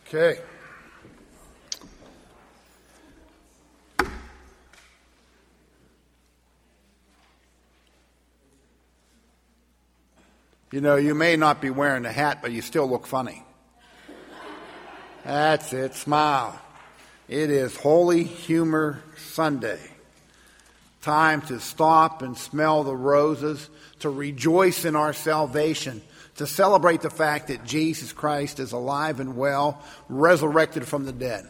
Okay. You know, you may not be wearing a hat, but you still look funny. That's it. Smile. It is Holy Humor Sunday. Time to stop and smell the roses, to rejoice in our salvation, to celebrate the fact that Jesus Christ is alive and well, resurrected from the dead.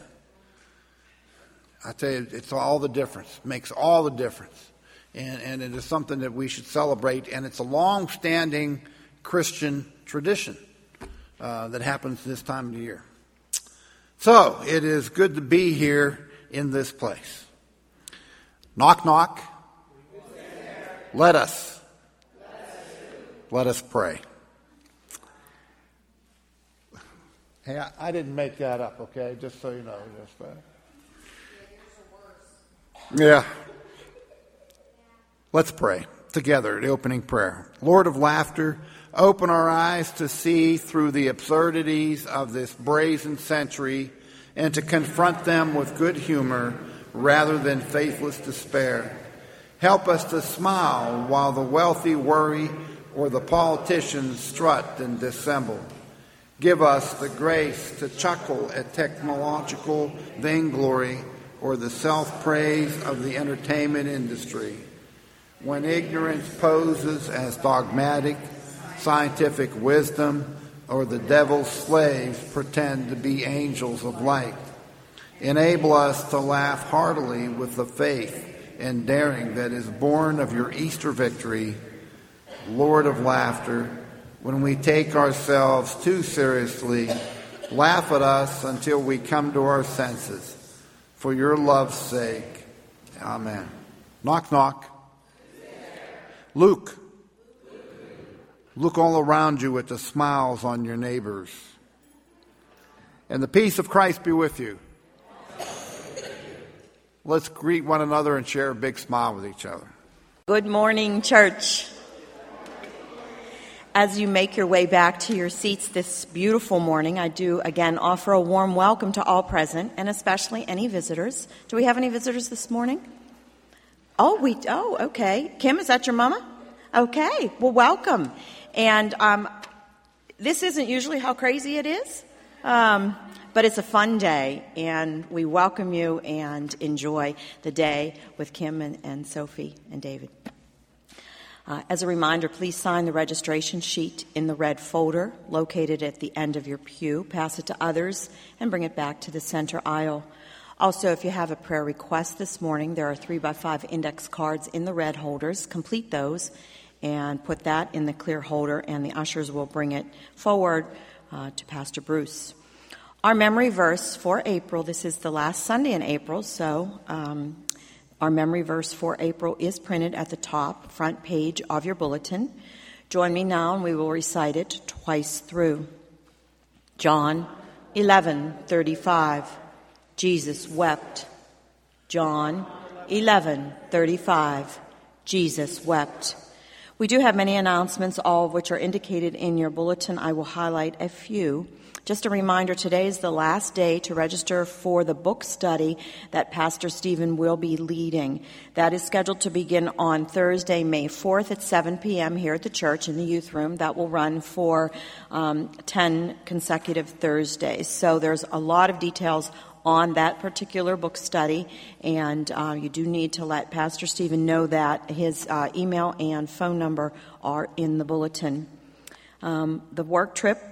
I tell you, it's all the difference. It makes all the difference. And it is something that we should celebrate. And it's a long-standing Christian tradition that happens this time of the year. So, it is good to be here in this place. Knock, knock. Let us pray. Hey, I didn't make that up, okay? Just so you know. Yeah. Let's pray together, the opening prayer. Lord of laughter, open our eyes to see through the absurdities of this brazen century and to confront them with good humor rather than faithless despair. Help us to smile while the wealthy worry or the politicians strut and dissemble. Give us the grace to chuckle at technological vainglory or the self-praise of the entertainment industry. When ignorance poses as dogmatic, scientific wisdom or the devil's slaves pretend to be angels of light. Enable us to laugh heartily with the faith and daring that is born of your Easter victory. Lord of laughter, when we take ourselves too seriously, laugh at us until we come to our senses. For your love's sake. Amen. Knock, knock. Luke. Look all around you at the smiles on your neighbors. And the peace of Christ be with you. Let's greet one another and share a big smile with each other. Good morning, church. As you make your way back to your seats this beautiful morning, I do again offer a warm welcome to all present, and especially any visitors. Do we have any visitors this morning? Oh, okay. Kim, is that your mama? Okay, well, welcome. And this isn't usually how crazy it is, but it's a fun day, and we welcome you and enjoy the day with Kim and Sophie and David. As a reminder, please sign the registration sheet in the red folder located at the end of your pew. Pass it to others and bring it back to the center aisle. Also, if you have a prayer request this morning, there are 3x5 index cards in the red holders. Complete those and put that in the clear holder, and the ushers will bring it forward to Pastor Bruce. Our memory verse for April, this is the last Sunday in April, so our memory verse for April is printed at the top front page of your bulletin. Join me now and we will recite it twice through. John 11:35. Jesus wept. John 11:35. Jesus wept. We do have many announcements, all of which are indicated in your bulletin. I will highlight a few. Just a reminder, today is the last day to register for the book study that Pastor Stephen will be leading. That is scheduled to begin on Thursday, May 4th at 7 p.m. here at the church in the youth room. That will run for 10 consecutive Thursdays. So there's a lot of details on that particular book study, and you do need to let Pastor Stephen know that. His email and phone number are in the bulletin. The work trip,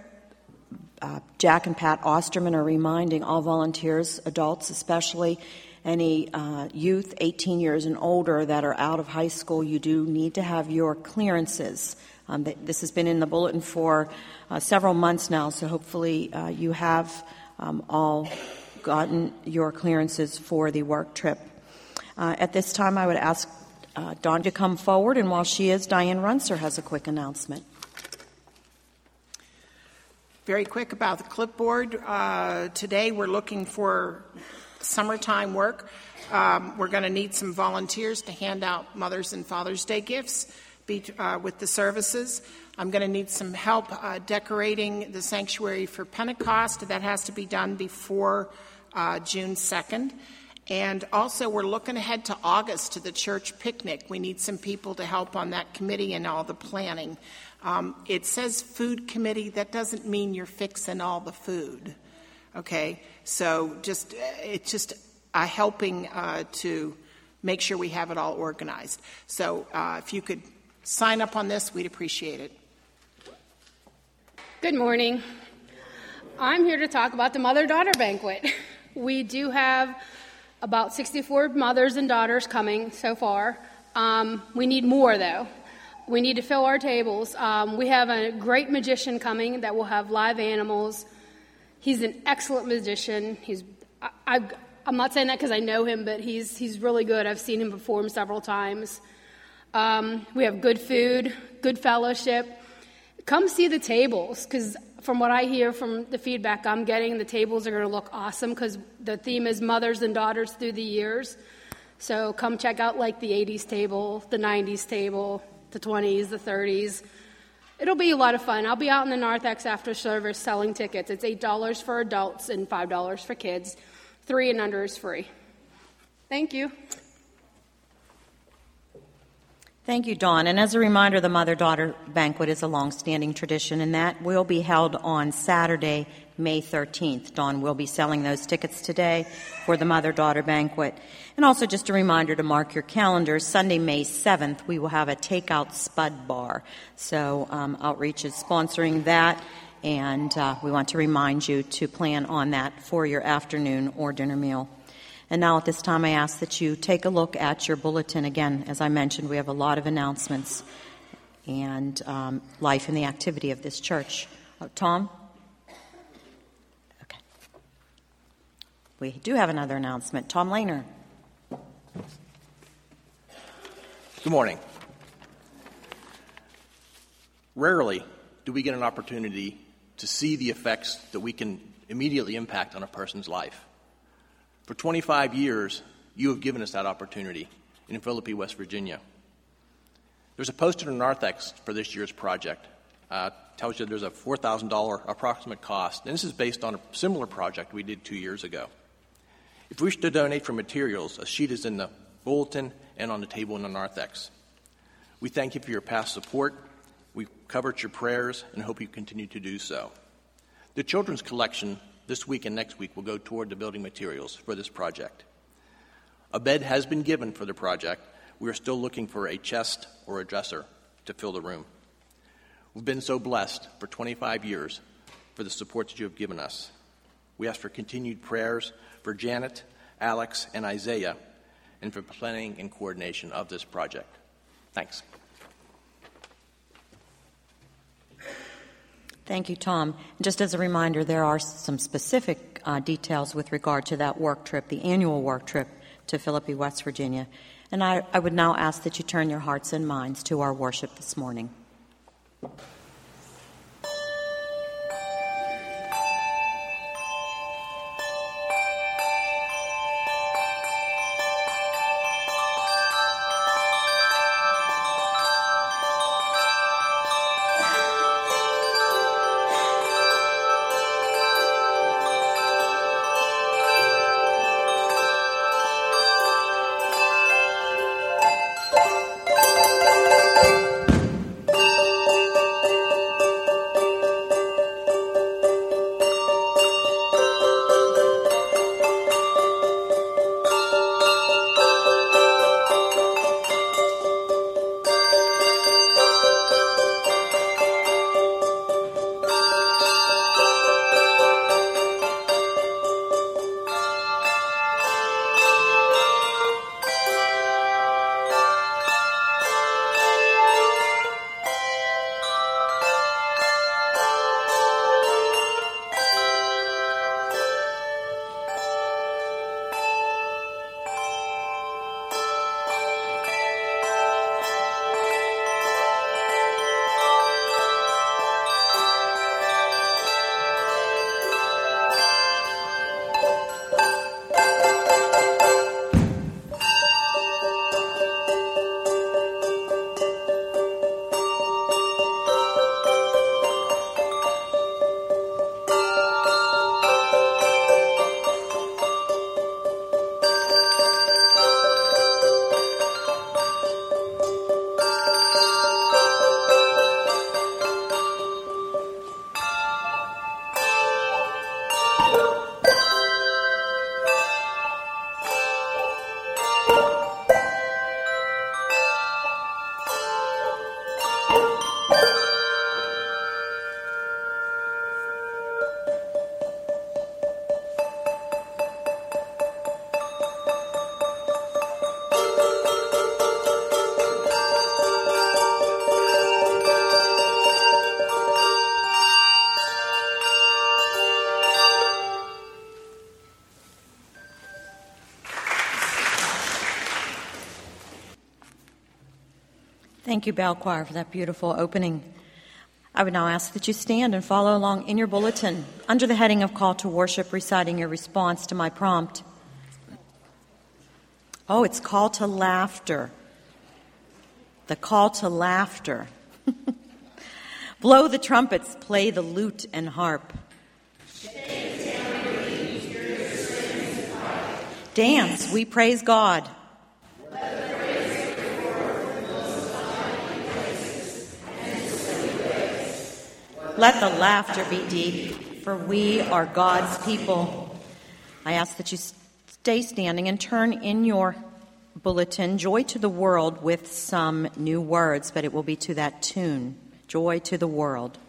Jack and Pat Osterman are reminding all volunteers, adults especially, any youth 18 years and older that are out of high school, you do need to have your clearances. This has been in the bulletin for several months now, so hopefully you have all gotten your clearances for the work trip. At this time, I would ask Dawn to come forward, and while she is, Diane Runser has a quick announcement. Very quick about the clipboard. Today we're looking for summertime work. We're going to need some volunteers to hand out Mother's and Father's Day gifts. with the services. I'm going to need some help decorating the sanctuary for Pentecost. That has to be done before June 2nd. And also, we're looking ahead to August to the church picnic. We need some people to help on that committee and all the planning. It says food committee. That doesn't mean you're fixing all the food. Okay? So it's just helping to make sure we have it all organized. So if you could sign up on this, we'd appreciate it. Good morning. I'm here to talk about the mother-daughter banquet. We do have about 64 mothers and daughters coming so far. We need more, though. We need to fill our tables. We have a great magician coming that will have live animals. He's an excellent magician. I'm not saying that because I know him, but he's really good. I've seen him perform several times. We have good food, good fellowship. Come see the tables, because from what I hear from the feedback I'm getting, the tables are going to look awesome because the theme is mothers and daughters through the years. So come check out like the 80s table, the 90s table, the 20s, the 30s. It'll be a lot of fun. I'll be out in the narthex after service selling tickets. It's $8 for adults and $5 for kids. 3 and under is free. Thank you. Thank you, Dawn. And as a reminder, the Mother-Daughter Banquet is a long-standing tradition, and that will be held on Saturday, May 13th. Dawn will be selling those tickets today for the Mother-Daughter Banquet. And also just a reminder to mark your calendars, Sunday, May 7th, we will have a takeout spud bar. So Outreach is sponsoring that, and we want to remind you to plan on that for your afternoon or dinner meal. And now at this time, I ask that you take a look at your bulletin. Again, as I mentioned, we have a lot of announcements and life and the activity of this church. Tom? Okay. We do have another announcement. Tom Lehner. Good morning. Rarely do we get an opportunity to see the effects that we can immediately impact on a person's life. For 25 years, you have given us that opportunity in Philippi, West Virginia. There's a poster in Narthex for this year's project. Tells you there's a $4,000 approximate cost, and this is based on a similar project we did 2 years ago. If you wish to donate for materials, a sheet is in the bulletin and on the table in the Narthex. We thank you for your past support. We covered your prayers and hope you continue to do so. The children's collection this week and next week will go toward the building materials for this project. A bed has been given for the project. We are still looking for a chest or a dresser to fill the room. We've been so blessed for 25 years for the support that you have given us. We ask for continued prayers for Janet, Alex, and Isaiah, and for planning and coordination of this project. Thanks. Thank you, Tom. Just as a reminder, there are some specific details with regard to that work trip, the annual work trip to Philippi, West Virginia. And I would now ask that you turn your hearts and minds to our worship this morning. Thank you, Bell Choir, for that beautiful opening. I would now ask that you stand and follow along in your bulletin under the heading of Call to Worship, reciting your response to my prompt. Oh, it's Call to Laughter. The call to laughter. Blow the trumpets, play the lute and harp. Dance, we praise God. Let the laughter be deep, for we are God's people. I ask that you stay standing and turn in your bulletin, Joy to the World, with some new words, but it will be to that tune, Joy to the World.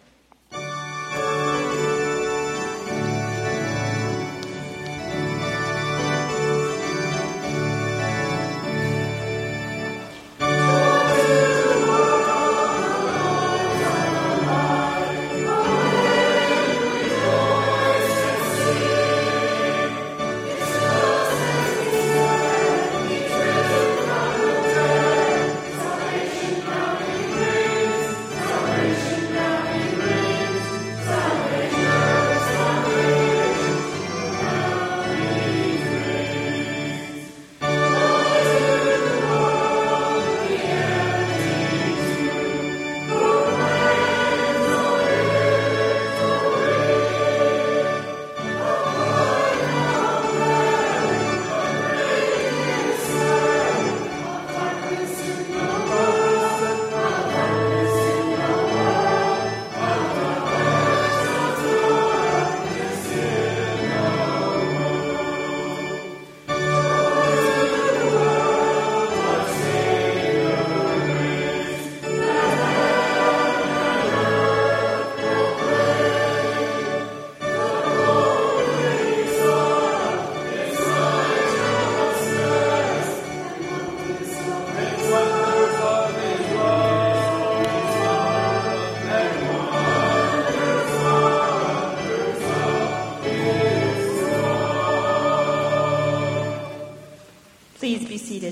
Please be seated.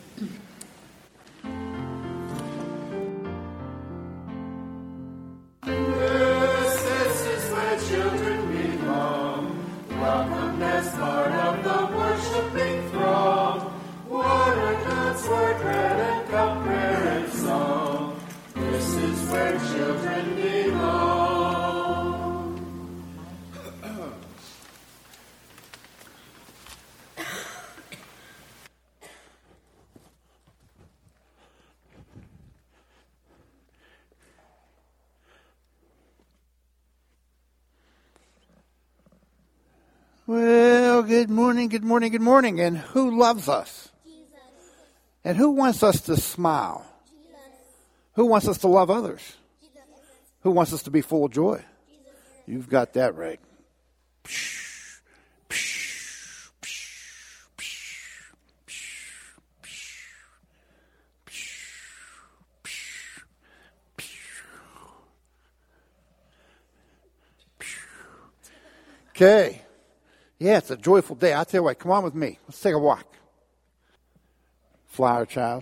This is where children belong, welcomed as part of the worshiping throng. What are God's word read and cup prayer and song? This is where children belong. Well, good morning, good morning, good morning. And who loves us? Jesus. And who wants us to smile? Jesus. Who wants us to love others? Jesus. Who wants us to be full of joy? Jesus. You've got that right. Okay. Yeah, it's a joyful day. I'll tell you what, come on with me. Let's take a walk. Flower child.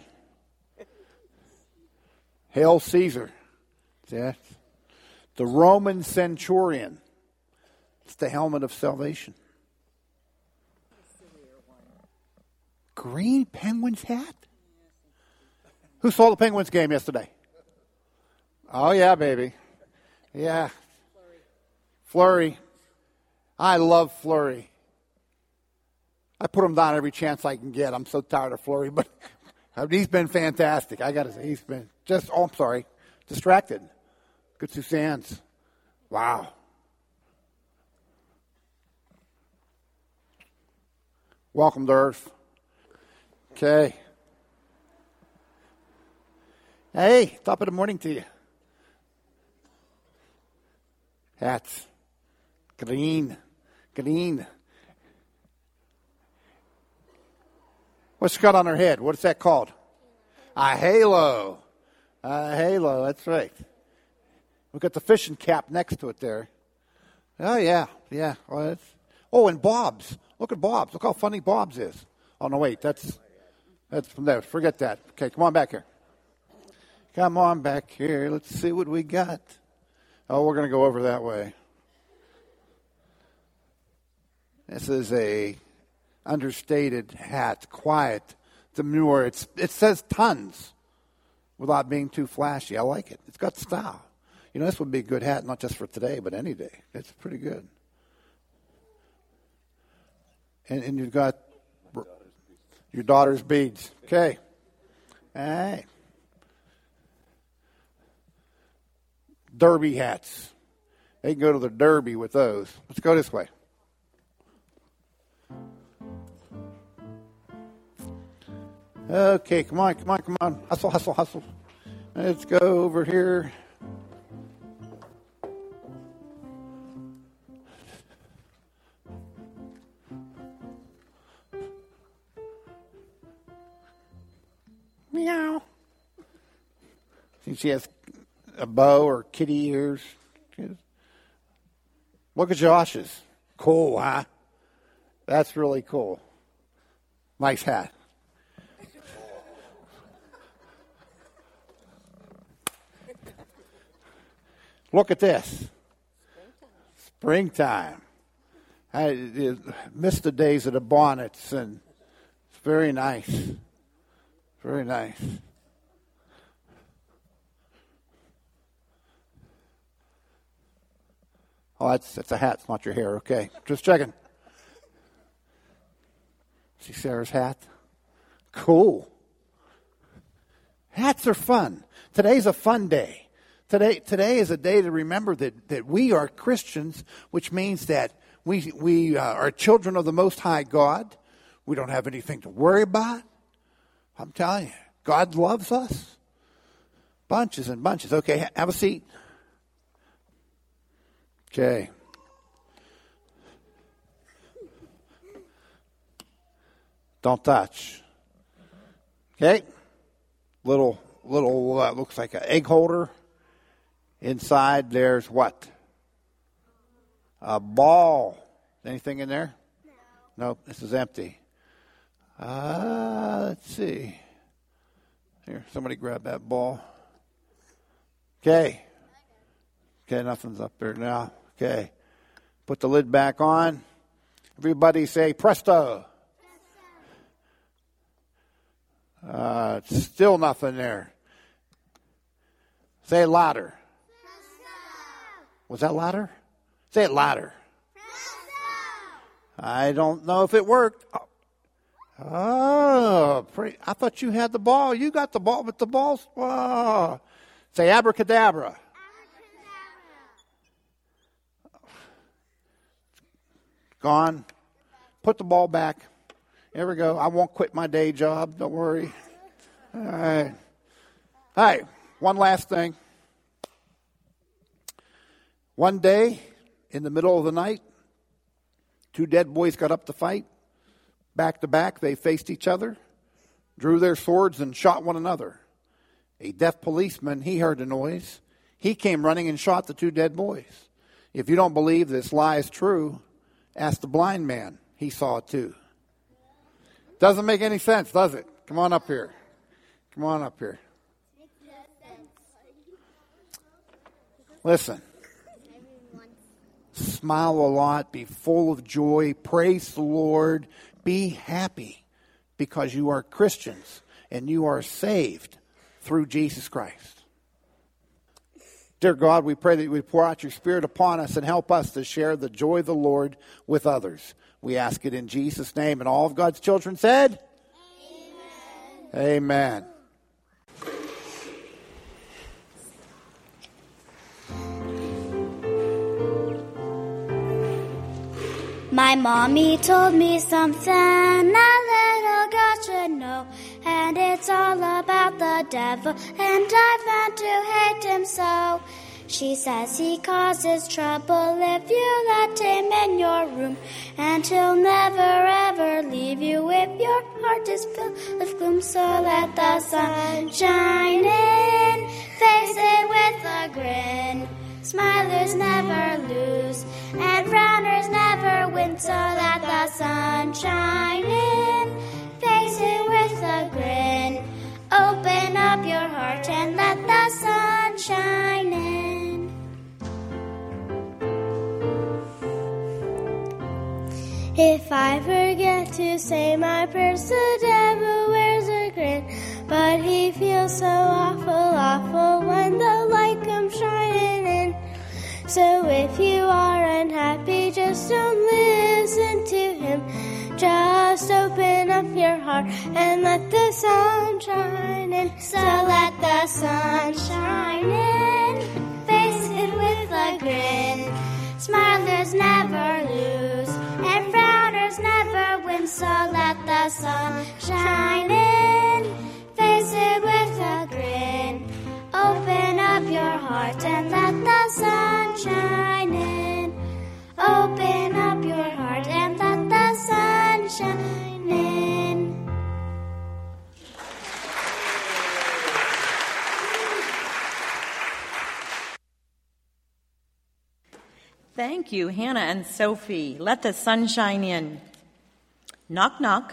Hail Caesar. Yeah. The Roman centurion. It's the helmet of salvation. Green Penguins hat? Who saw the Penguins game yesterday? Oh, yeah, baby. Yeah. Fleury. I love Fleury. I put him down every chance I can get. I'm so tired of Fleury, but he's been fantastic. I got to say, he's been distracted. Good Susan's. Wow. Welcome to Earth. Okay. Hey, top of the morning to you. Hats. Green. What's got on her head? What's that called? A halo. A halo, that's right. We've got the fishing cap next to it there. Oh, yeah. Well, and Bob's. Look at Bob's. Look how funny Bob's is. Oh, no, wait. That's from there. Forget that. Okay, come on back here. Come on back here. Let's see what we got. Oh, we're going to go over that way. This is a understated hat, quiet, demure. It says tons without being too flashy. I like it. It's got style. You know, this would be a good hat, not just for today, but any day. It's pretty good. And you've got your daughter's beads. Okay. All right. Derby hats. They can go to the Derby with those. Let's go this way. Okay, come on. Hustle. Let's go over here. Meow. See, she has a bow or kitty ears. Look at Josh's. Cool, huh? That's really cool. Nice hat. Look at this. Springtime. I missed the days of the bonnets, and it's very nice. Very nice. Oh, that's a hat. It's not your hair. Okay. Just checking. See Sarah's hat? Cool. Hats are fun. Today's a fun day. Today is a day to remember that we are Christians, which means that we are children of the Most High God. We don't have anything to worry about. I'm telling you, God loves us. Bunches and bunches. Okay, have a seat. Okay. Don't touch. Okay. Little looks like an egg holder. Inside there's what? A ball. Anything in there? No. Nope, this is empty. Let's see. Here, somebody grab that ball. Okay, nothing's up there now. Okay. Put the lid back on. Everybody say presto. Still nothing there. Say it louder. Was that louder? Say it louder. I don't know if it worked. Oh, I thought you had the ball. You got the ball, but the ball's... Oh. Say abracadabra. Gone. Put the ball back. There we go. I won't quit my day job. Don't worry. All right. All right. One last thing. One day, in the middle of the night, two dead boys got up to fight. Back to back, they faced each other, drew their swords, and shot one another. A deaf policeman, he heard the noise. He came running and shot the two dead boys. If you don't believe this lie is true, ask the blind man. He saw it too. Doesn't make any sense, does it? Come on up here. Come on up here. Listen. Smile a lot. Be full of joy. Praise the Lord. Be happy because you are Christians and you are saved through Jesus Christ. Dear God, we pray that you would pour out your Spirit upon us and help us to share the joy of the Lord with others. We ask it in Jesus' name. And all of God's children said? Amen. Amen. My mommy told me something a little girl should know, and it's all about the devil, and I've learned to hate him so. She says he causes trouble if you let him in your room, and he'll never ever leave you if your heart is filled with gloom. So let the sun shine in, face it with a grin. Smilers never lose, and frowners never win. So let the sun shine in, face it with a grin. Open up your heart and let the If I forget to say my prayers, the devil wears a grin. But he feels so awful when the light comes shining in. So if you are unhappy, just don't listen to him. Just open up your heart and let the sun shine in. So let the sun shine in. Face it with a grin. Smilers never lose, and frowners never win. So let the sun shine in. Face it with a grin. Open up your heart and let the sun shine in. Open up your heart and let the sun shine in. Thank you, Hannah and Sophie. Let the sun shine in. Knock, knock.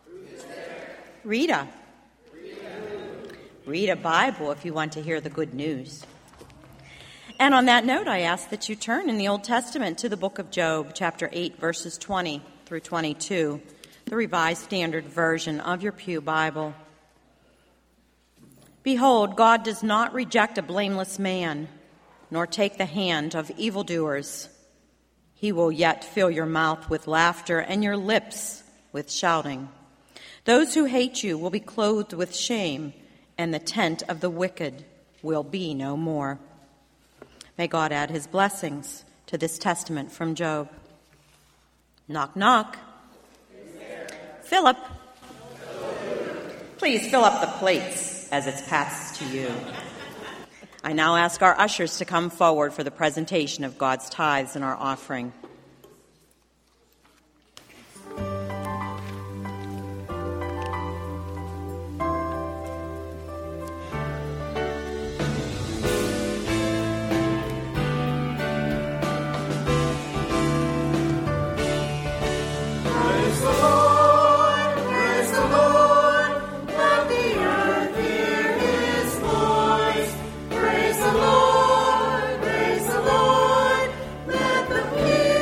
Rita. Read a Bible if you want to hear the good news. And on that note, I ask that you turn in the Old Testament to the book of Job, chapter 8, verses 20 through 22, the Revised Standard Version of your Pew Bible. Behold, God does not reject a blameless man, nor take the hand of evildoers. He will yet fill your mouth with laughter and your lips with shouting. Those who hate you will be clothed with shame, and the tent of the wicked will be no more. May God add his blessings to this testament from Job. Knock, knock. Philip. Please fill up the plates as it's passed to you. I now ask our ushers to come forward for the presentation of God's tithes and our offering. Praise the Lord, let the people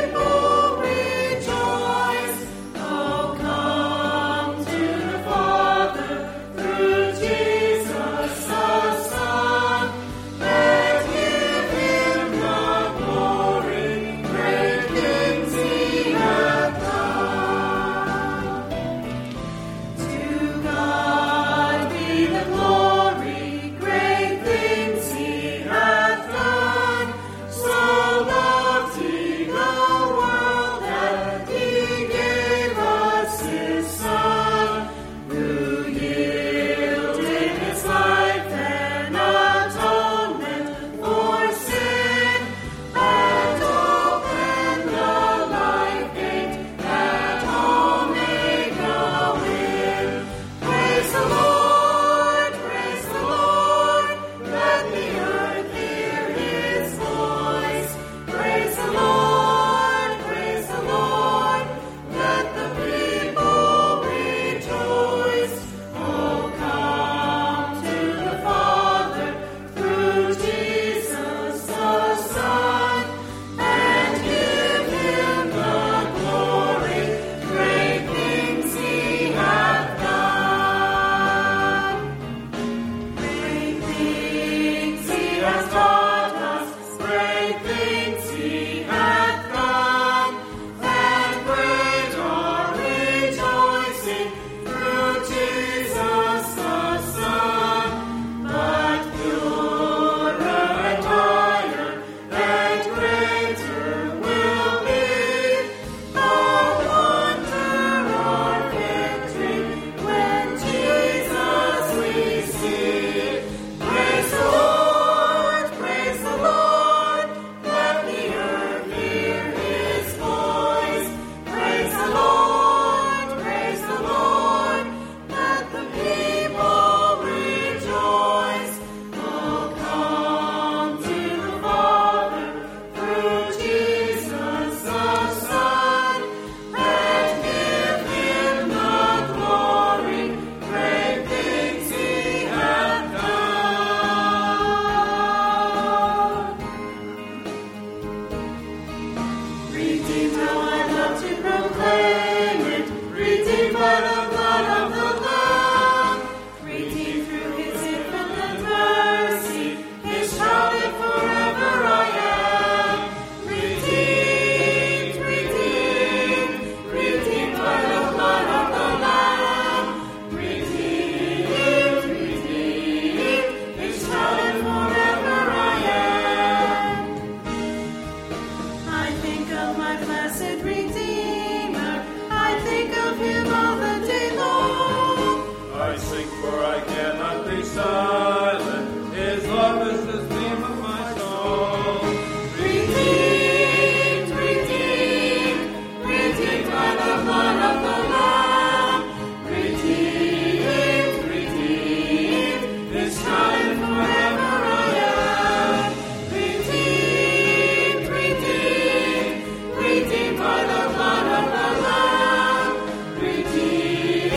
for I cannot be silent. His love is the theme of my song. Redeemed, redeemed, redeemed by the blood of the Lamb. Redeemed, redeemed, this time and forever I am. Redeemed, redeemed, redeemed by the blood of the Lamb. Redeemed,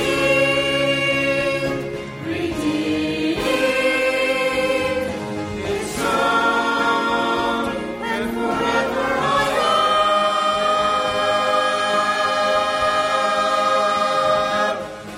redeemed, this time and forever I am.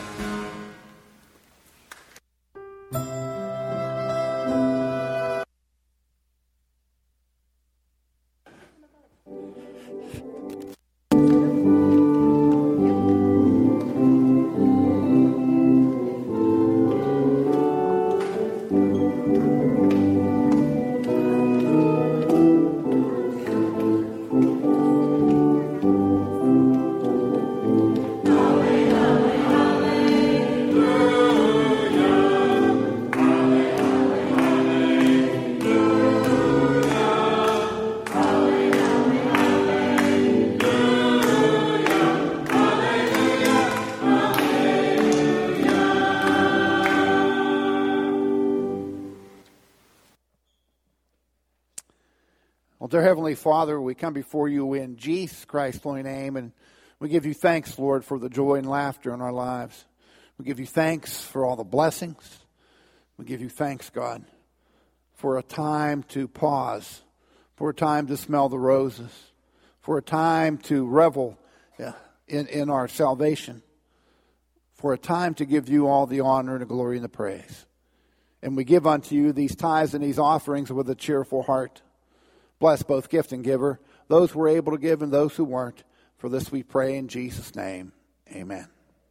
Well, dear Heavenly Father, we come before you in Jesus Christ's holy name, and we give you thanks, Lord, for the joy and laughter in our lives. We give you thanks for all the blessings. We give you thanks, God, for a time to pause, for a time to smell the roses, for a time to revel in our salvation, for a time to give you all the honor and the glory and the praise. And we give unto you these tithes and these offerings with a cheerful heart. Bless both gift and giver, those who were able to give and those who weren't. For this we pray in Jesus' name. Amen.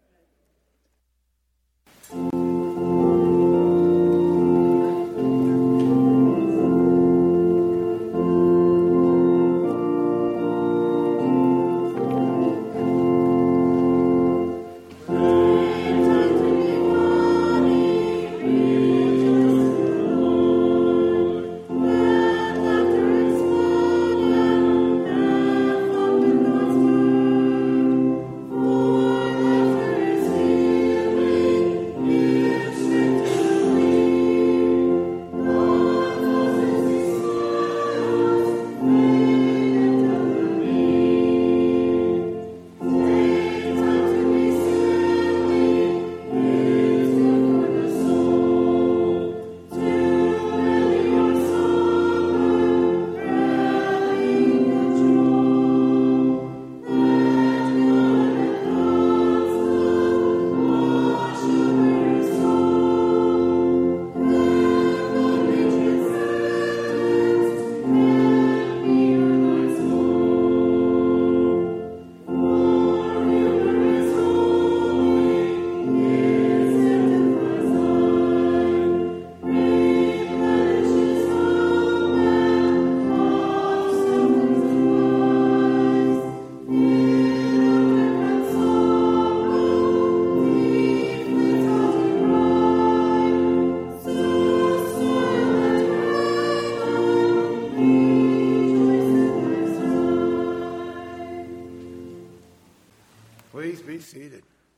Please be seated.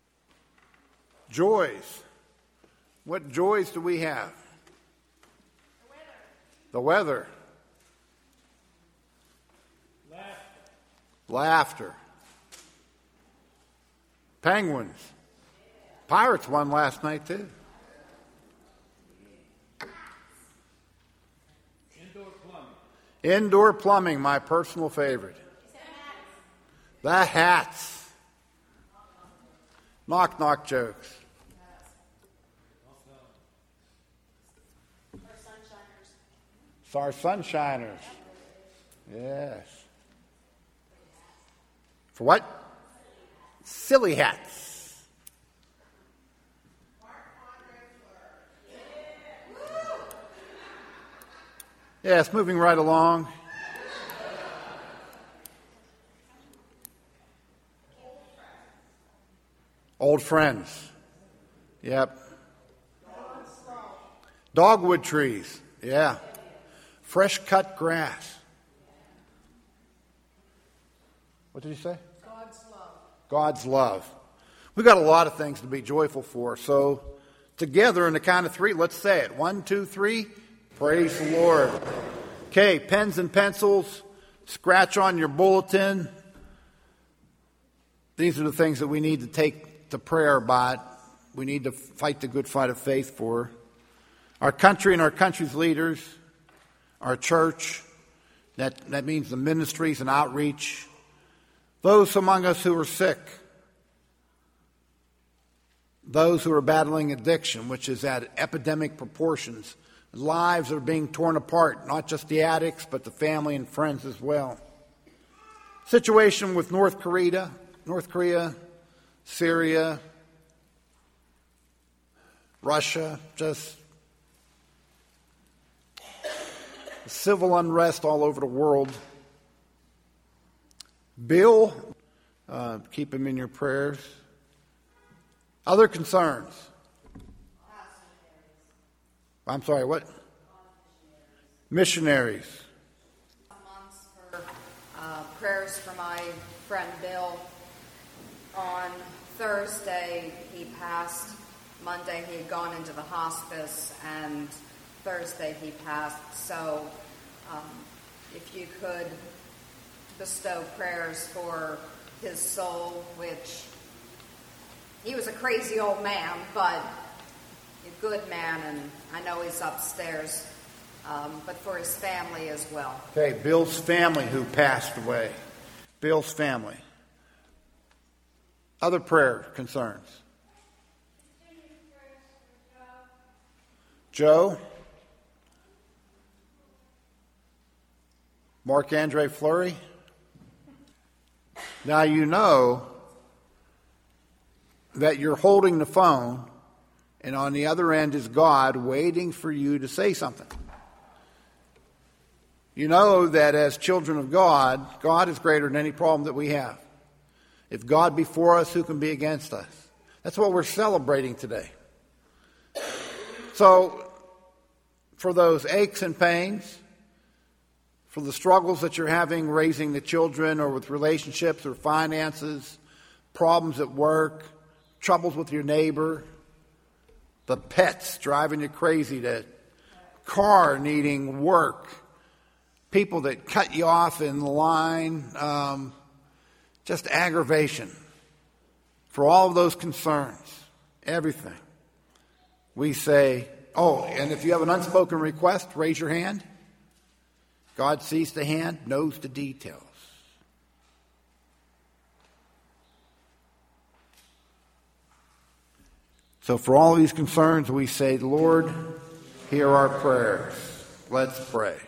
Joys. What joys do we have? The weather. Laughter. Penguins. Pirates won last night, too. Indoor plumbing, my personal favorite. The hats. Knock-knock jokes. Our sunshiners. Yes. For what? Silly hats. Yes, moving right along. Old friends. Yep. Dogwood trees. Yeah. Fresh cut grass. What did you say? God's love. God's love. We've got a lot of things to be joyful for. So together in the count of three, let's say it. 1, 2, 3. Praise the Lord. Okay, pens and pencils. Scratch on your bulletin. These are the things that we need to take to prayer about. We need to fight the good fight of faith for. Our country and our country's leaders. Our church. That means the ministries and outreach. Those among us who are sick. Those who are battling addiction, which is at epidemic proportions. Lives are being torn apart, not just the addicts, but the family and friends as well. Situation with North Korea, Syria, Russia, just civil unrest all over the world. Bill, keep him in your prayers. Other concerns? I'm sorry, what? Missionaries. Months for prayers for my friend Bill. On Thursday, he passed. Monday, he had gone into the hospice, and Thursday, he passed. So if you could bestow prayers for his soul, which he was a crazy old man, but a good man, and I know he's upstairs, but for his family as well. Okay, Bill's family who passed away. Bill's family. Other prayer concerns? Joe? Marc-Andre Fleury? Now you know that you're holding the phone, and on the other end is God waiting for you to say something. You know that as children of God, God is greater than any problem that we have. If God be for us, who can be against us? That's what we're celebrating today. So, for those aches and pains, for the struggles that you're having raising the children or with relationships or finances, problems at work, troubles with your neighbor, the pets driving you crazy, the car needing work, people that cut you off in the line, just aggravation. For all of those concerns, everything, we say, and if you have an unspoken request, raise your hand. God sees the hand, knows the details. So for all these concerns, we say, Lord, hear our prayers. Let's pray.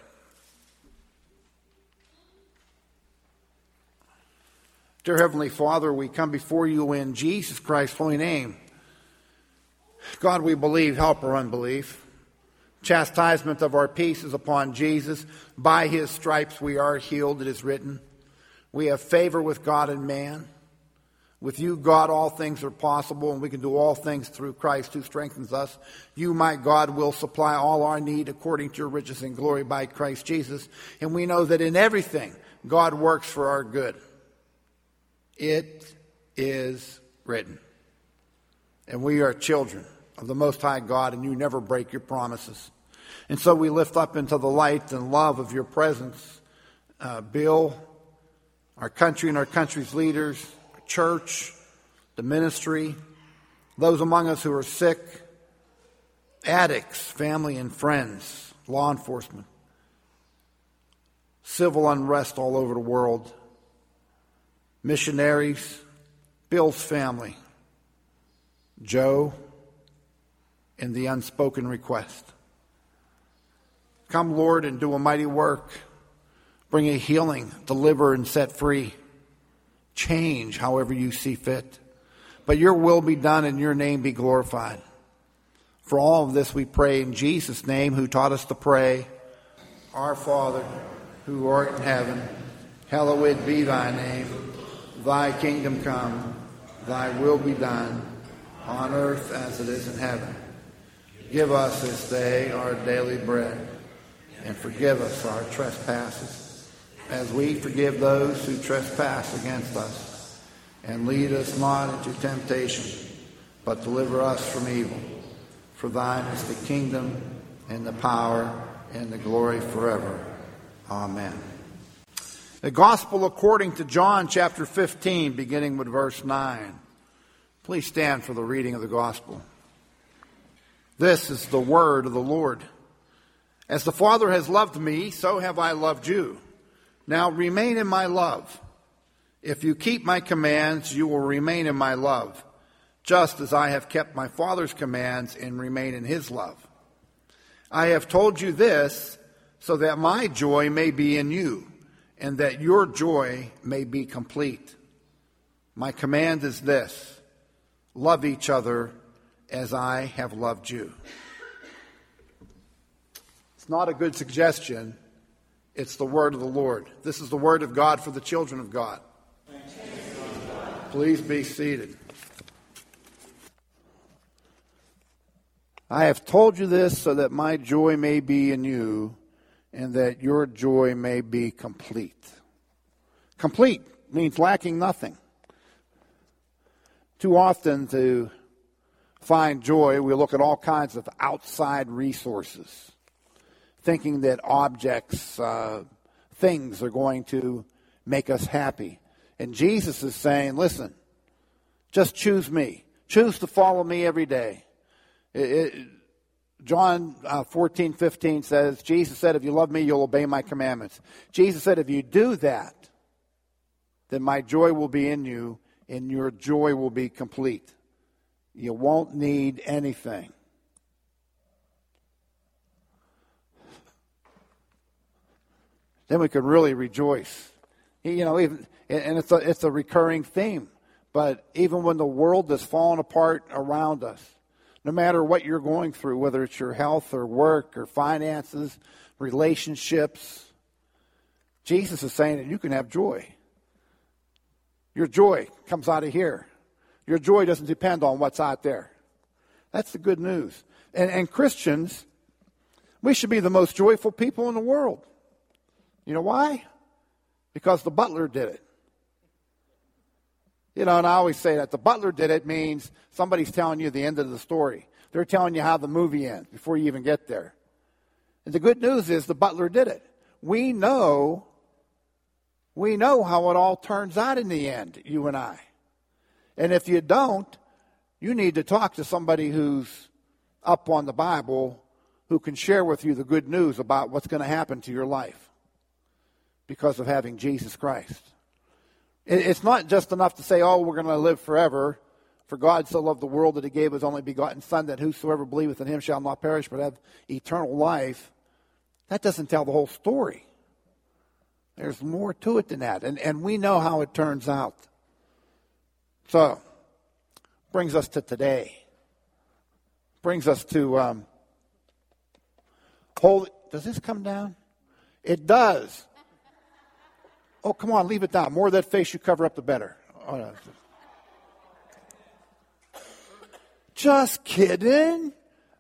Dear Heavenly Father, we come before you in Jesus Christ's holy name. God, we believe, help our unbelief. Chastisement of our peace is upon Jesus. By his stripes we are healed, it is written. We have favor with God and man. With you, God, all things are possible, and we can do all things through Christ who strengthens us. You, my God, will supply all our need according to your riches and glory by Christ Jesus. And we know that in everything, God works for our good. It is written. And we are children of the Most High God, and you never break your promises. And so we lift up into the light and love of your presence, Bill, our country and our country's leaders, our church, the ministry, those among us who are sick, addicts, family and friends, law enforcement, civil unrest all over the world, missionaries, Bill's family, Joe, and the unspoken request. Come, Lord, and do a mighty work. Bring a healing, deliver and set free. Change however you see fit. But your will be done and your name be glorified. For all of this we pray in Jesus' name, who taught us to pray. Our Father, who art in heaven, hallowed be thy name. Thy kingdom come, thy will be done, on earth as it is in heaven. Give us this day our daily bread, and forgive us our trespasses, as we forgive those who trespass against us. And lead us not into temptation, but deliver us from evil. For thine is the kingdom, and the power, and the glory forever. Amen. The Gospel according to John chapter 15, beginning with verse 9. Please stand for the reading of the Gospel. This is the word of the Lord. As the Father has loved me, so have I loved you. Now remain in my love. If you keep my commands, you will remain in my love, just as I have kept my Father's commands and remain in his love. I have told you this so that my joy may be in you, and that your joy may be complete. My command is this: love each other as I have loved you. It's not a good suggestion. It's the word of the Lord. This is the word of God for the children of God. Please be seated. I have told you this so that my joy may be in you, and that your joy may be complete. Complete means lacking nothing. Too often to find joy, we look at all kinds of outside resources, thinking that objects, things are going to make us happy. And Jesus is saying, listen, just choose me. Choose to follow me every day. John 14:15 says, Jesus said, if you love me, you'll obey my commandments. Jesus said, if you do that, then my joy will be in you, and your joy will be complete. You won't need anything. Then we could really rejoice. You know, even, and it's a recurring theme. But even when the world is falling apart around us, no matter what you're going through, whether it's your health or work or finances, relationships, Jesus is saying that you can have joy. Your joy comes out of here. Your joy doesn't depend on what's out there. That's the good news. And Christians, we should be the most joyful people in the world. You know why? Because the butler did it. You know, and I always say that the butler did it means somebody's telling you the end of the story. They're telling you how the movie ends before you even get there. And the good news is the butler did it. We know how it all turns out in the end, you and I. And if you don't, you need to talk to somebody who's up on the Bible who can share with you the good news about what's going to happen to your life because of having Jesus Christ. It's not just enough to say, oh, we're going to live forever. For God so loved the world that he gave his only begotten Son, that whosoever believeth in him shall not perish but have eternal life. That doesn't tell the whole story. There's more to it than that. And we know how it turns out. So, brings us to today. Brings us to holy. Does this come down? It does. Oh, come on, leave it down. More of that face you cover up, the better. Oh, no. Just kidding.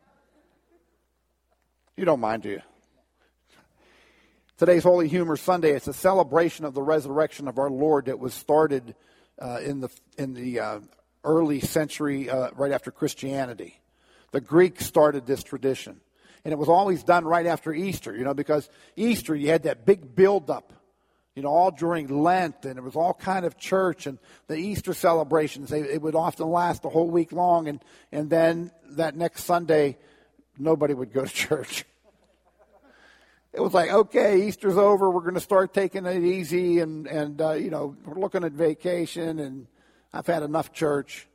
You don't mind, do you? Today's Holy Humor Sunday. It's a celebration of the resurrection of our Lord that was started in the early century, right after Christianity. The Greeks started this tradition. And it was always done right after Easter, you know, because Easter, you had that big build-up, you know, all during Lent, and it was all kind of church, and the Easter celebrations, it would often last a whole week long, and then that next Sunday, nobody would go to church. It was like, okay, Easter's over, we're going to start taking it easy, and you know, we're looking at vacation, and I've had enough church.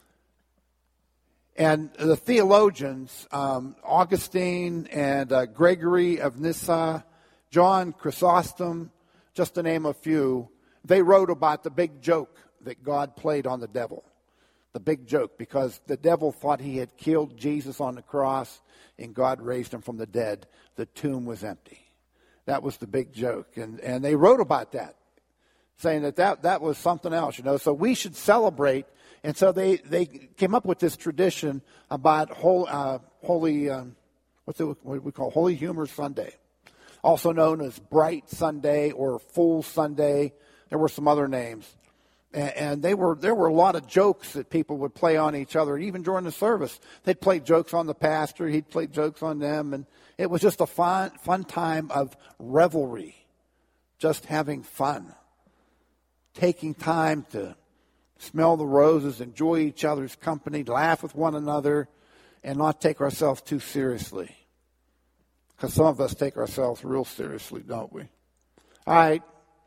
And the theologians, Augustine and Gregory of Nyssa, John Chrysostom, just to name a few, they wrote about the big joke that God played on the devil. The big joke, because the devil thought he had killed Jesus on the cross and God raised him from the dead. The tomb was empty. That was the big joke. And they wrote about that. saying that was something else, So we should celebrate. And so they came up with this tradition about Holy Humor Sunday, also known as Bright Sunday or Fool Sunday. There were some other names. And there were a lot of jokes that people would play on each other. Even during the service, they'd play jokes on the pastor. He'd play jokes on them. And it was just a fun time of revelry, just having fun, taking time to smell the roses, enjoy each other's company, laugh with one another, and not take ourselves too seriously. Because some of us take ourselves real seriously, don't we? All right.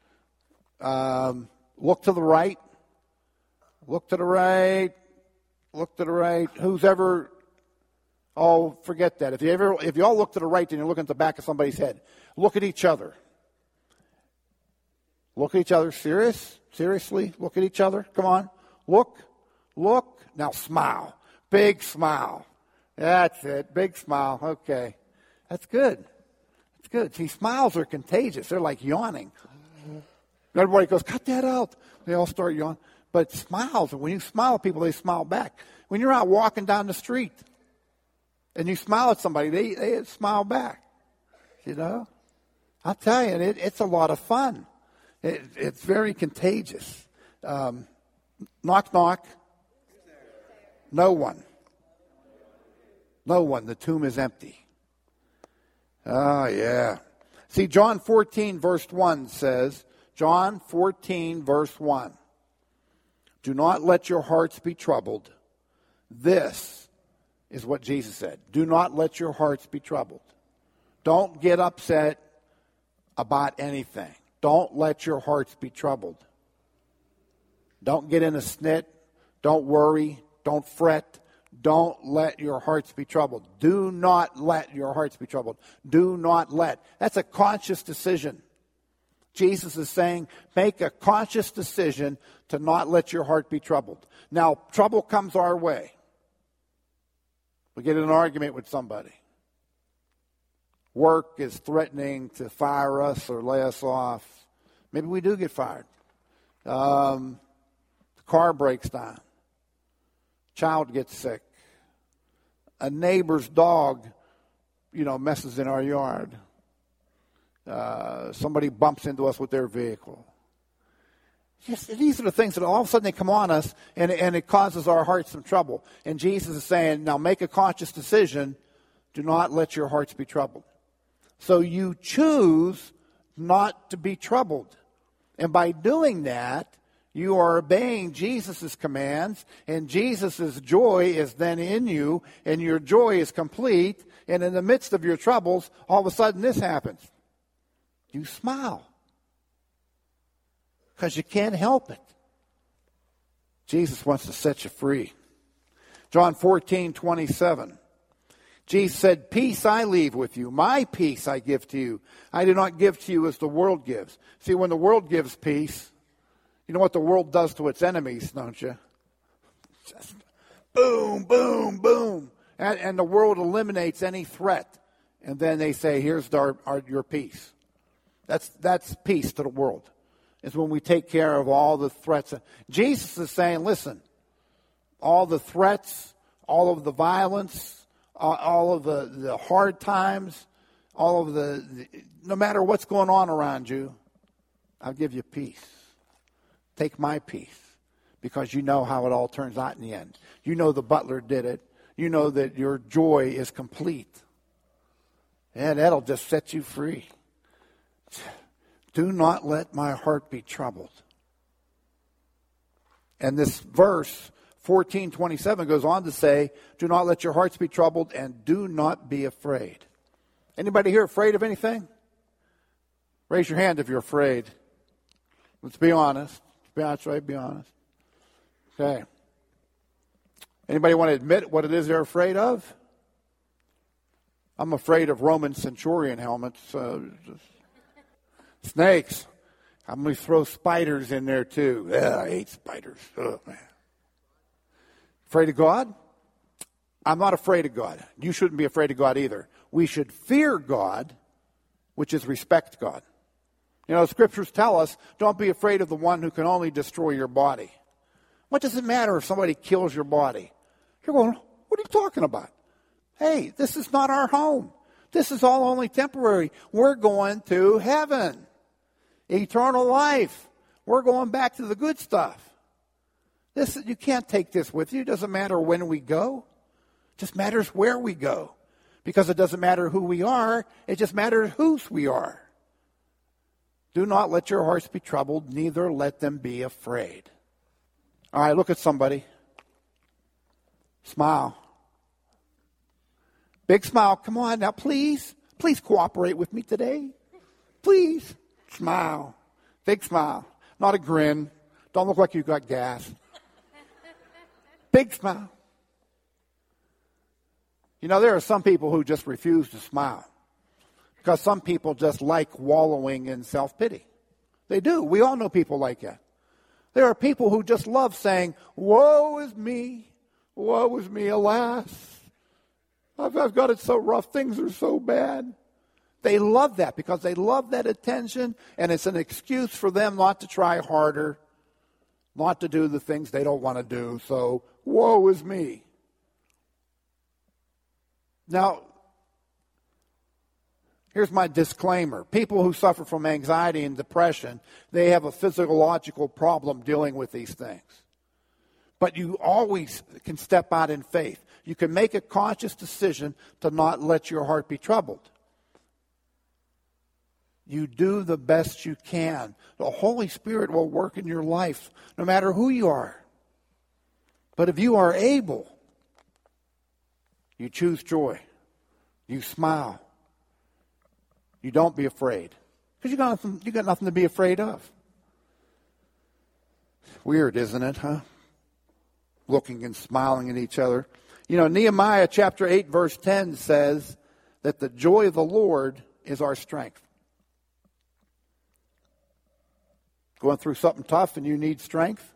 Look to the right. Look to the right. Look to the right. Who's ever... Oh, forget that. If you all look to the right, then you're looking at the back of somebody's head. Look at each other. Look at each other. Seriously? Look at each other. Come on. Look. Now smile. Big smile. That's it. Big smile. Okay. That's good. That's good. See, smiles are contagious. They're like yawning. Everybody goes, cut that out. They all start yawning. But smiles, when you smile at people, they smile back. When you're out walking down the street and you smile at somebody, they smile back. I'll tell you, it's a lot of fun. It's very contagious. Knock, knock. No one. The tomb is empty. Oh, yeah. See, John 14, verse 1 says, John 14, verse 1. Do not let your hearts be troubled. This is what Jesus said. Do not let your hearts be troubled. Don't get upset about anything. Don't let your hearts be troubled. Don't get in a snit. Don't worry. Don't fret. Don't let your hearts be troubled. Do not let your hearts be troubled. Do not let. That's a conscious decision. Jesus is saying, make a conscious decision to not let your heart be troubled. Now, trouble comes our way. We get in an argument with somebody. Work is threatening to fire us or lay us off. Maybe we do get fired. The car breaks down. Child gets sick. A neighbor's dog, messes in our yard. Somebody bumps into us with their vehicle. Yes, these are the things that all of a sudden they come on us and it causes our hearts some trouble. And Jesus is saying, now make a conscious decision. Do not let your hearts be troubled. So you choose not to be troubled. And by doing that, you are obeying Jesus' commands, and Jesus' joy is then in you, and your joy is complete. And in the midst of your troubles, all of a sudden this happens. You smile. Because you can't help it. Jesus wants to set you free. John 14:27. Jesus said, peace I leave with you. My peace I give to you. I do not give to you as the world gives. See, when the world gives peace, you know what the world does to its enemies, don't you? Just boom, boom, boom. And the world eliminates any threat. And then they say, here's your peace. That's peace to the world. It's when we take care of all the threats. Jesus is saying, listen, all the threats, all of the violence, all of the hard times, all of no matter what's going on around you, I'll give you peace. Take my peace, because you know how it all turns out in the end. You know the butler did it. You know that your joy is complete. And that'll just set you free. Do not let my heart be troubled. And this verse 14:27 goes on to say, do not let your hearts be troubled and do not be afraid. Anybody here afraid of anything? Raise your hand if you're afraid. Let's be honest. Be honest. Okay. Anybody want to admit what it is they're afraid of? I'm afraid of Roman centurion helmets. Snakes. I'm going to throw spiders in there too. Yeah, I hate spiders. Oh, man. Afraid of God? I'm not afraid of God. You shouldn't be afraid of God either. We should fear God, which is respect God. You know, scriptures tell us, don't be afraid of the one who can only destroy your body. What does it matter if somebody kills your body? You're going, what are you talking about? Hey, this is not our home. This is all only temporary. We're going to heaven. Eternal life. We're going back to the good stuff. You can't take this with you. It doesn't matter when we go. It just matters where we go. Because it doesn't matter who we are. It just matters whose we are. Do not let your hearts be troubled, neither let them be afraid. All right, look at somebody. Smile. Big smile. Come on now, please. Please cooperate with me today. Please. Smile. Big smile. Not a grin. Don't look like you got gas. Big smile. You know, there are some people who just refuse to smile. Because some people just like wallowing in self-pity. They do. We all know people like that. There are people who just love saying, woe is me, alas. I've got it so rough, things are so bad. They love that because they love that attention, and it's an excuse for them not to try harder, not to do the things they don't want to do. So, woe is me. Now, here's my disclaimer. People who suffer from anxiety and depression, they have a physiological problem dealing with these things. But you always can step out in faith. You can make a conscious decision to not let your heart be troubled. You do the best you can. The Holy Spirit will work in your life no matter who you are. But if you are able, you choose joy. You smile. You don't be afraid. Because you got nothing to be afraid of. Weird, isn't it, huh? Looking and smiling at each other. You know, Nehemiah chapter 8, verse 10 says that the joy of the Lord is our strength. Going through something tough and you need strength?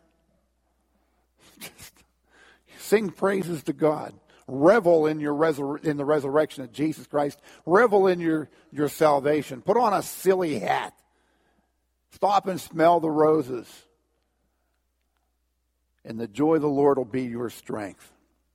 Sing praises to God. Revel in in the resurrection of Jesus Christ. Revel in your salvation. Put on a silly hat. Stop and smell the roses. And the joy of the Lord will be your strength.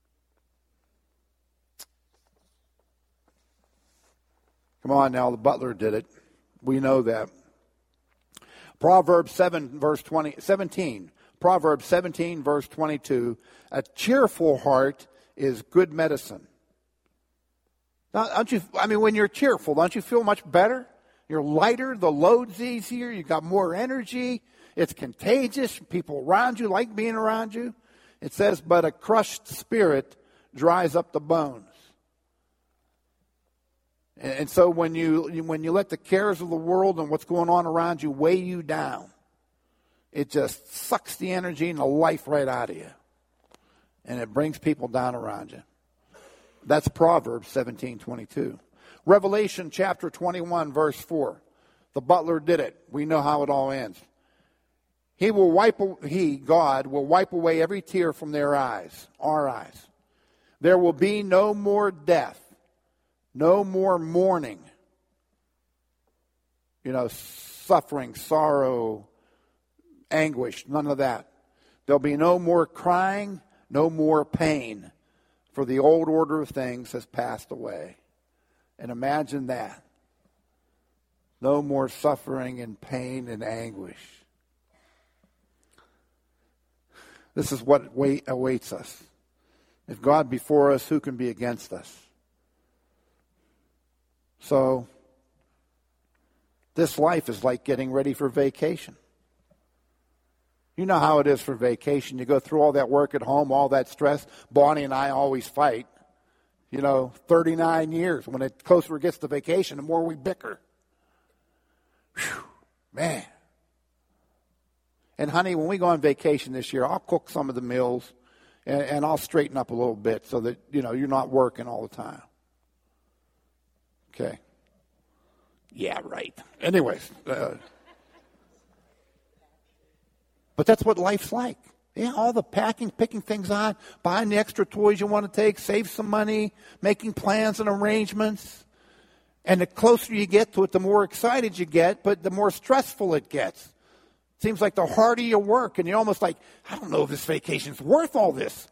Come on now, the butler did it. We know that. Proverbs 17, Proverbs 17, verse 22. A cheerful heart is good medicine. Now, when you're cheerful, don't you feel much better? You're lighter, the load's easier, you got more energy, it's contagious, people around you like being around you. It says, but a crushed spirit dries up the bones. And so when you let the cares of the world and what's going on around you weigh you down, it just sucks the energy and the life right out of you. And it brings people down around you. That's Proverbs 17:22. Revelation chapter 21, verse 4. The butler did it. We know how it all ends. God, will wipe away every tear from their eyes, our eyes. There will be no more death, no more mourning. Suffering, sorrow, anguish, none of that. There'll be no more crying, no more pain, for the old order of things has passed away. And imagine that. No more suffering and pain and anguish. This is what awaits us. If God be for us, who can be against us? So, this life is like getting ready for vacation. You know how it is for vacation. You go through all that work at home, all that stress. Bonnie and I always fight. 39 years. When it closer it gets to vacation, the more we bicker. Whew, man. And honey, when we go on vacation this year, I'll cook some of the meals and I'll straighten up a little bit so that, you're not working all the time. Okay. Yeah, right. Anyways. But that's what life's like. Yeah, all the packing, picking things on, buying the extra toys you want to take, save some money, making plans and arrangements. And the closer you get to it, the more excited you get, but the more stressful it gets. It seems like the harder you work, and you're almost like, I don't know if this vacation's worth all this.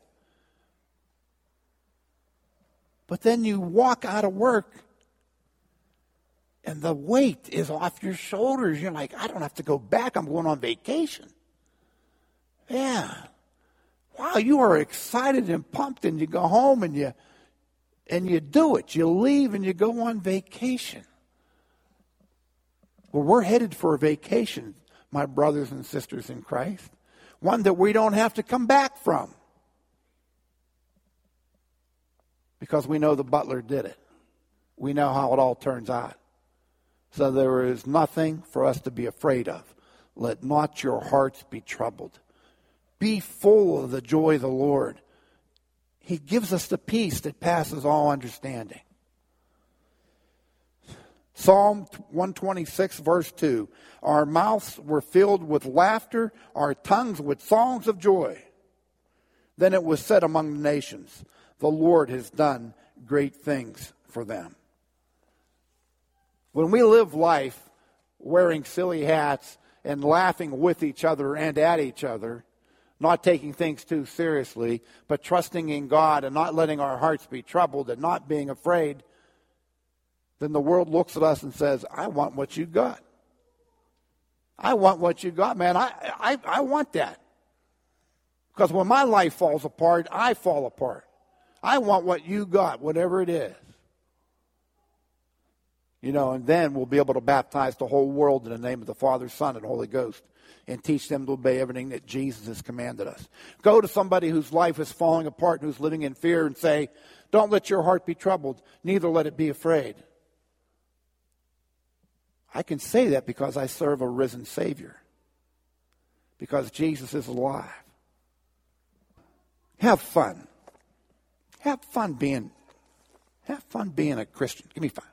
But then you walk out of work, and the weight is off your shoulders. You're like, I don't have to go back. I'm going on vacation. Yeah. Wow, you are excited and pumped, and you go home, and you do it. You leave, and you go on vacation. Well, we're headed for a vacation, my brothers and sisters in Christ. One that we don't have to come back from. Because we know the butler did it. We know how it all turns out. So there is nothing for us to be afraid of. Let not your hearts be troubled. Be full of the joy of the Lord. He gives us the peace that passes all understanding. Psalm 126, verse 2. Our mouths were filled with laughter, our tongues with songs of joy. Then it was said among the nations, the Lord has done great things for them. When we live life wearing silly hats and laughing with each other and at each other, not taking things too seriously, but trusting in God and not letting our hearts be troubled and not being afraid, then the world looks at us and says, I want what you got. I want what you got, man. I want that. Because when my life falls apart, I fall apart. I want what you got, whatever it is. You know, and then we'll be able to baptize the whole world in the name of the Father, Son, and Holy Ghost and teach them to obey everything that Jesus has commanded us. Go to somebody whose life is falling apart and who's living in fear and say, don't let your heart be troubled, neither let it be afraid. I can say that because I serve a risen Savior. Because Jesus is alive. Have fun. Have fun being a Christian. Give me 5.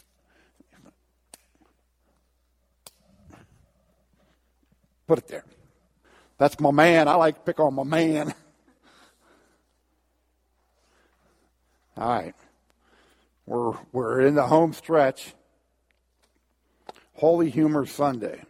Put it there. That's my man. I like to pick on my man. All right. We're in the home stretch. Holy Humor Sunday.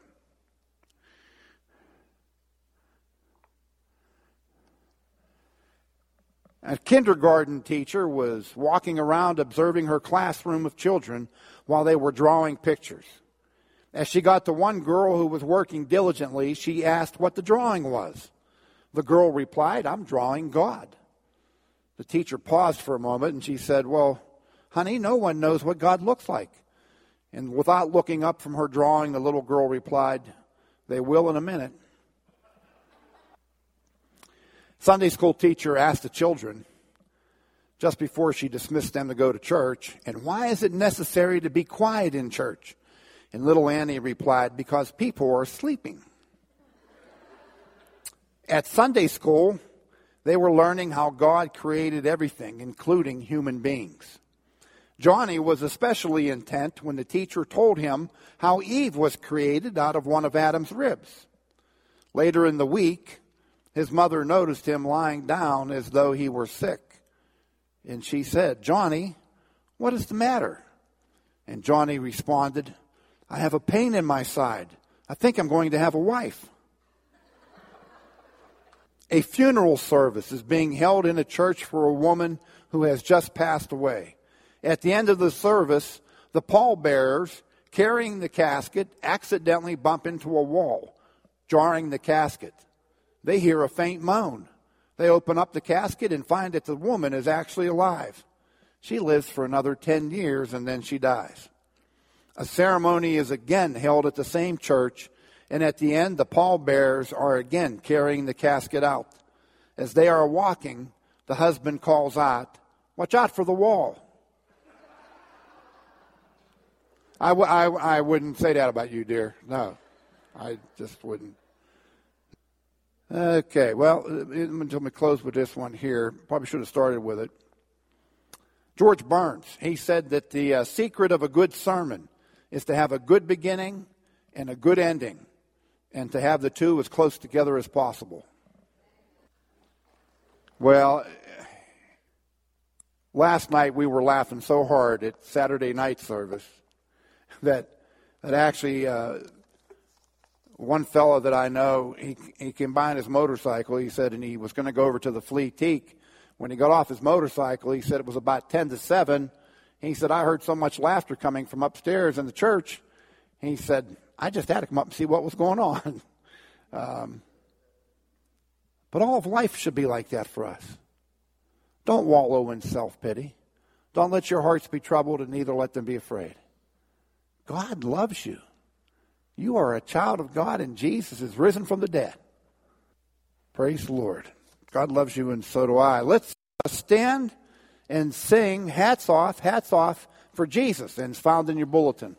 A kindergarten teacher was walking around observing her classroom of children while they were drawing pictures. As she got to one girl who was working diligently, she asked what the drawing was. The girl replied, I'm drawing God. The teacher paused for a moment and she said, well, honey, no one knows what God looks like. And without looking up from her drawing, the little girl replied, they will in a minute. Sunday school teacher asked the children, just before she dismissed them to go to church, and why is it necessary to be quiet in church? And little Annie replied, because people are sleeping. At Sunday school, they were learning how God created everything, including human beings. Johnny was especially intent when the teacher told him how Eve was created out of one of Adam's ribs. Later in the week, his mother noticed him lying down as though he were sick. And she said, Johnny, what is the matter? And Johnny responded, I have a pain in my side. I think I'm going to have a wife. A funeral service is being held in a church for a woman who has just passed away. At the end of the service, the pallbearers carrying the casket accidentally bump into a wall, jarring the casket. They hear a faint moan. They open up the casket and find that the woman is actually alive. She lives for another 10 years and then she dies. A ceremony is again held at the same church, and at the end, the pallbearers are again carrying the casket out. As they are walking, the husband calls out, watch out for the wall. I wouldn't say that about you, dear. No, I just wouldn't. Okay, well, until we close with this one here, probably should have started with it. George Burns, he said that the secret of a good sermon is to have a good beginning and a good ending, and to have the two as close together as possible. Well, Last night we were laughing so hard at Saturday night service that actually one fellow that I know, he came by on his motorcycle, he said, and he was going to go over to the Flea Teak. When he got off his motorcycle, he said it was about 10 to 7. He said, I heard so much laughter coming from upstairs in the church. He said, I just had to come up and see what was going on. But all of life should be like that for us. Don't wallow in self-pity. Don't let your hearts be troubled, and neither let them be afraid. God loves you. You are a child of God, and Jesus is risen from the dead. Praise the Lord. God loves you, and so do I. Let's stand and sing Hats Off for Jesus, and it's found in your bulletin.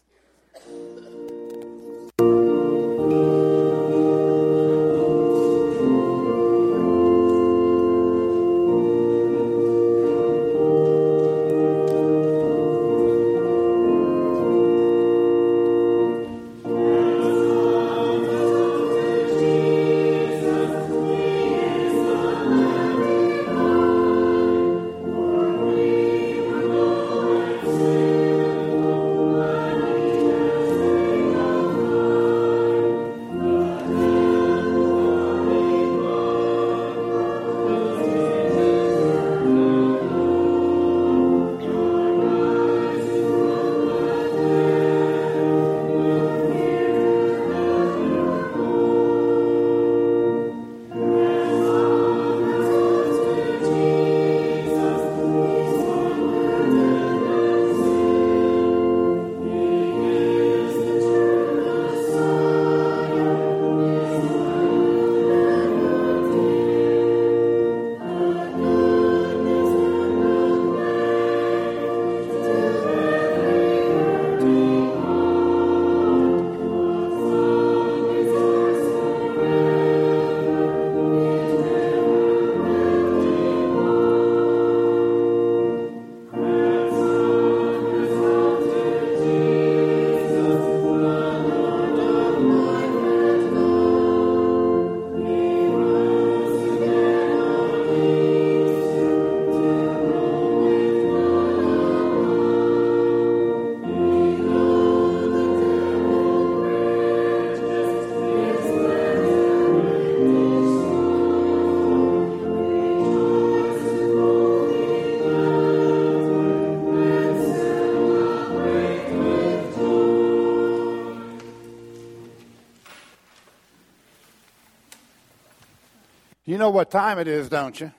You know what time it is, don't you?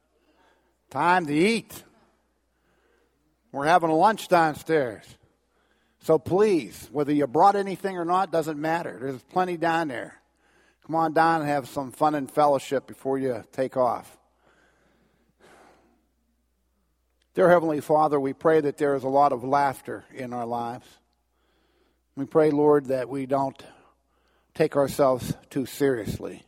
Time to eat. We're having a lunch downstairs. So please, whether you brought anything or not, doesn't matter. There's plenty down there. Come on down and have some fun and fellowship before you take off. Dear Heavenly Father, we pray that there is a lot of laughter in our lives. We pray, Lord, that we don't take ourselves too seriously.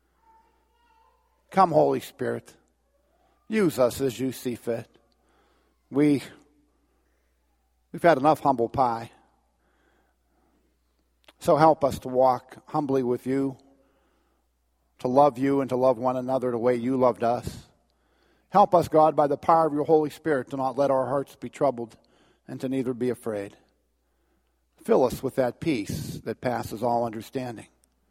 Come, Holy Spirit. Use us as you see fit. We've had enough humble pie. So help us to walk humbly with you, to love you and to love one another the way you loved us. Help us, God, by the power of your Holy Spirit, to not let our hearts be troubled and to neither be afraid. Fill us with that peace that passes all understanding.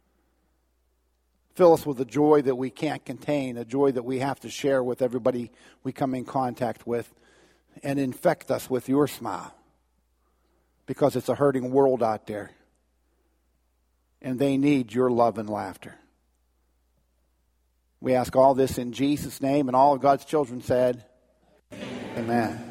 Fill us with a joy that we can't contain, a joy that we have to share with everybody we come in contact with, and infect us with your smile, because it's a hurting world out there, and they need your love and laughter. We ask all this in Jesus' name, and all of God's children said, Amen.